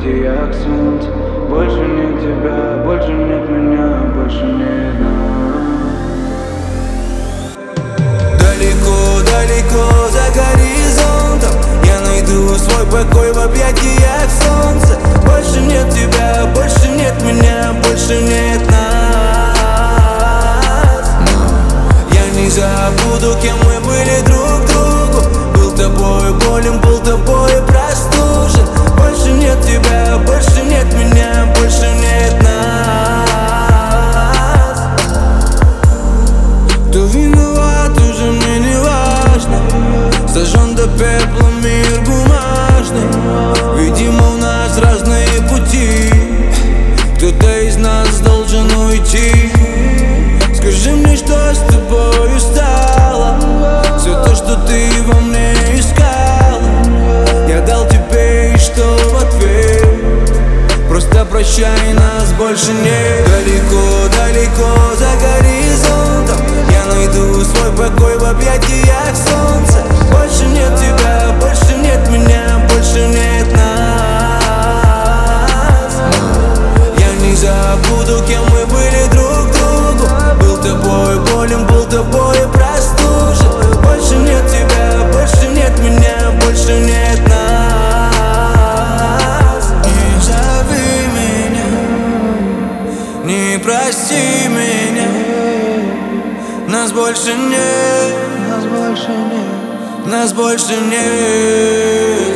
объятий, як солнце. Больше нет тебя, больше нет меня, больше нет нас. Далеко, далеко за горизонтом я найду свой покой в объятиях солнца. Больше нет тебя, больше нет меня, больше нет нас. Я не забуду, кем мы были друг другу. Был тобою болен, был тобою простужен. Больше нет тебя, больше нет меня, больше нет нас. Кто виноват, уже мне не важно. Сожжен до пепла мир бумажный. Видимо, у нас разные пути. Кто-то из нас должен уйти. Скажи мне, что с тобою стало. Все то, что ты во мне искала, я дал тебе, и что в ответ? Просто прощай, нас больше нет. Далеко, далеко за горизонтом я найду свой покой в объятиях солнца. Больше нет тебя, больше нет меня, больше нет нас. Я не забуду, кем мы были друг другу. Был тобой болен, был тобой простужен. Больше нет тебя, больше нет меня, больше нет нас. Не зови меня, не прости меня. Нас больше нет, нас больше нет, нас больше нет.